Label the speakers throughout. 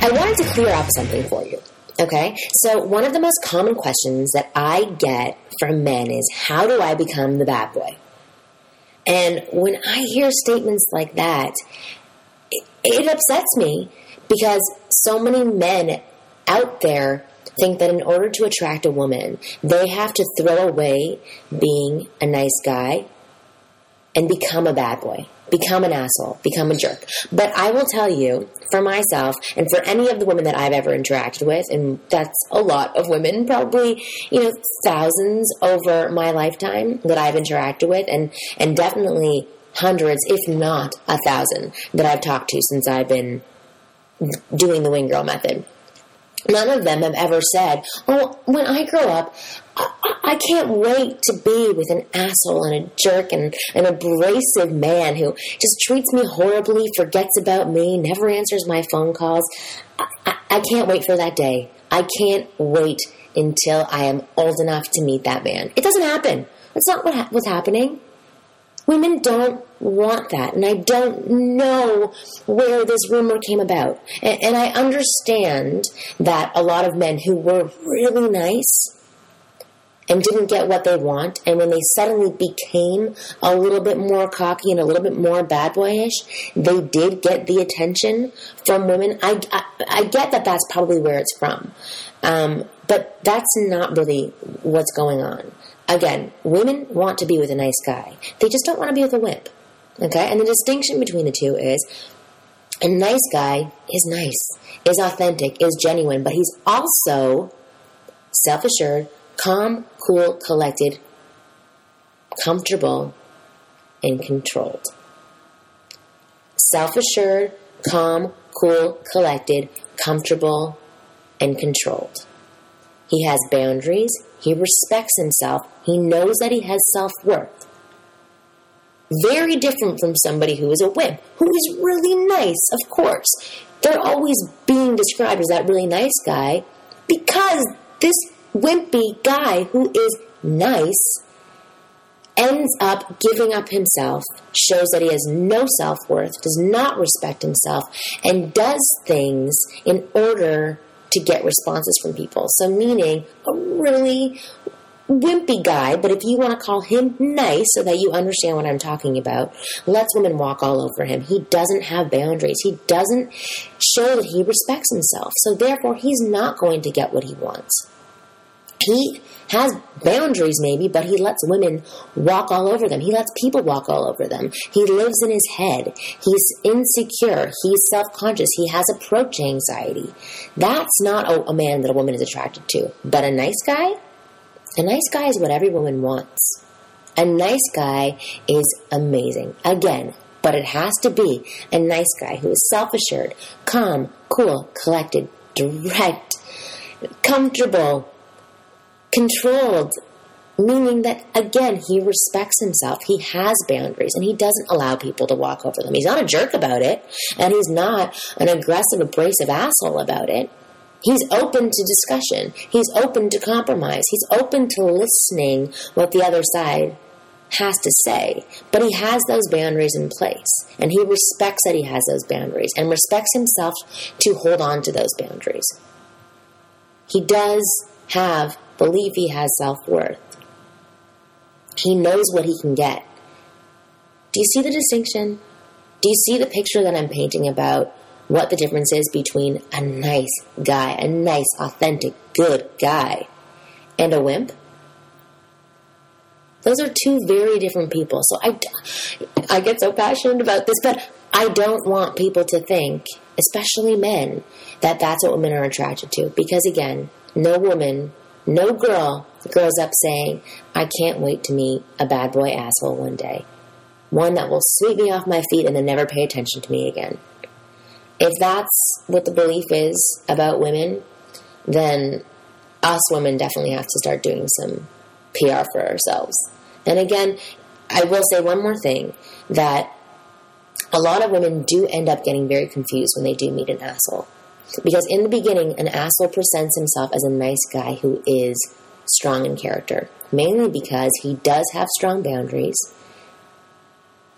Speaker 1: I wanted to clear up something for you. Okay? So one of the most common questions that I get from men is, how do I become the bad boy? And when I hear statements like that, it upsets me because so many men out there think that in order to attract a woman, they have to throw away being a nice guy and become a bad boy, become an asshole, become a jerk. But I will tell you, for myself and for any of the women that I've ever interacted with, and that's a lot of women, probably, thousands over my lifetime that I've interacted with, and definitely hundreds, if not 1,000, that I've talked to since I've been doing the Wing Girl method. None of them have ever said, oh, when I grow up, I can't wait to be with an asshole and a jerk and an abrasive man who just treats me horribly, forgets about me, never answers my phone calls. I can't wait for that day. I can't wait until I am old enough to meet that man. It doesn't happen. That's not what's happening. Women don't want that, and I don't know where this rumor came about. And I understand that a lot of men who were really nice and didn't get what they want, and when they suddenly became a little bit more cocky and a little bit more bad boyish, they did get the attention from women. I get that that's probably where it's from, but that's not really what's going on. Again, women want to be with a nice guy. They just don't want to be with a wimp. Okay? And the distinction between the two is a nice guy is nice, is authentic, is genuine, but he's also self-assured, calm, cool, collected, comfortable, and controlled. Self-assured, calm, cool, collected, comfortable, and controlled. He has boundaries. He respects himself. He knows that he has self-worth. Very different from somebody who is a wimp, who is really nice, of course. They're always being described as that really nice guy because this wimpy guy who is nice ends up giving up himself, shows that he has no self-worth, does not respect himself, and does things in order to get responses from people. So meaning a really wimpy guy, but if you want to call him nice so that you understand what I'm talking about, lets women walk all over him. He doesn't have boundaries. He doesn't show that he respects himself. So therefore, he's not going to get what he wants. He has boundaries maybe, but he lets women walk all over them. He lets people walk all over them. He lives in his head. He's insecure. He's self-conscious. He has approach anxiety. That's not a man that a woman is attracted to. But a nice guy is what every woman wants. A nice guy is amazing. Again, but it has to be a nice guy who is self-assured, calm, cool, collected, direct, comfortable, controlled, meaning that, again, he respects himself. He has boundaries, and he doesn't allow people to walk over them. He's not a jerk about it, and he's not an aggressive, abrasive asshole about it. He's open to discussion. He's open to compromise. He's open to listening what the other side has to say. But he has those boundaries in place, and he respects that he has those boundaries and respects himself to hold on to those boundaries. He does believe he has self-worth. He knows what he can get. Do you see the distinction? Do you see the picture that I'm painting about what the difference is between a nice guy, a nice, authentic, good guy, and a wimp? Those are two very different people. So I get so passionate about this, but I don't want people to think, especially men, that that's what women are attracted to. Because again, no woman, no girl grows up saying, I can't wait to meet a bad boy asshole one day. One that will sweep me off my feet and then never pay attention to me again. If that's what the belief is about women, then us women definitely have to start doing some PR for ourselves. And again, I will say one more thing, that a lot of women do end up getting very confused when they do meet an asshole. Because in the beginning, an asshole presents himself as a nice guy who is strong in character. Mainly because he does have strong boundaries.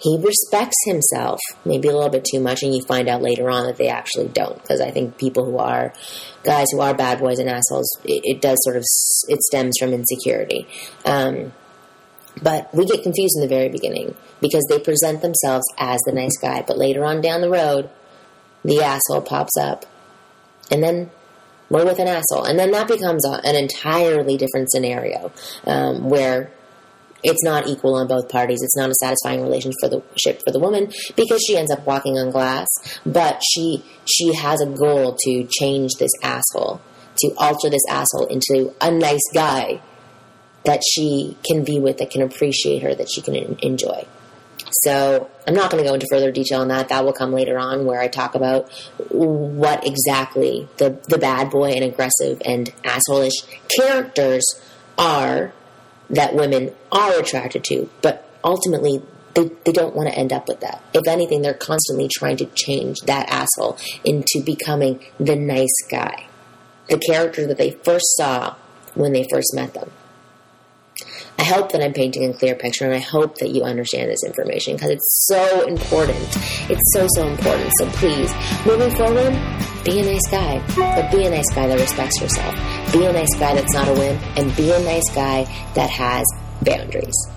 Speaker 1: He respects himself, maybe a little bit too much, and you find out later on that they actually don't. Because I think guys who are bad boys and assholes, it stems from insecurity. But we get confused in the very beginning because they present themselves as the nice guy. But later on down the road, the asshole pops up. And then we're with an asshole. And then that becomes an entirely different scenario where it's not equal on both parties. It's not a satisfying relationship for the woman because she ends up walking on glass. But she has a goal to change this asshole, to alter this asshole into a nice guy that she can be with, that can appreciate her, that she can enjoy. So I'm not going to go into further detail on that. That will come later on where I talk about what exactly the bad boy and aggressive and asshole-ish characters are that women are attracted to. But ultimately, they don't want to end up with that. If anything, they're constantly trying to change that asshole into becoming the nice guy, the character that they first saw when they first met them. I hope that I'm painting a clear picture, and I hope that you understand this information because it's so important. It's so, so important. So please, moving forward, be a nice guy, but be a nice guy that respects yourself. Be a nice guy that's not a wimp, and be a nice guy that has boundaries.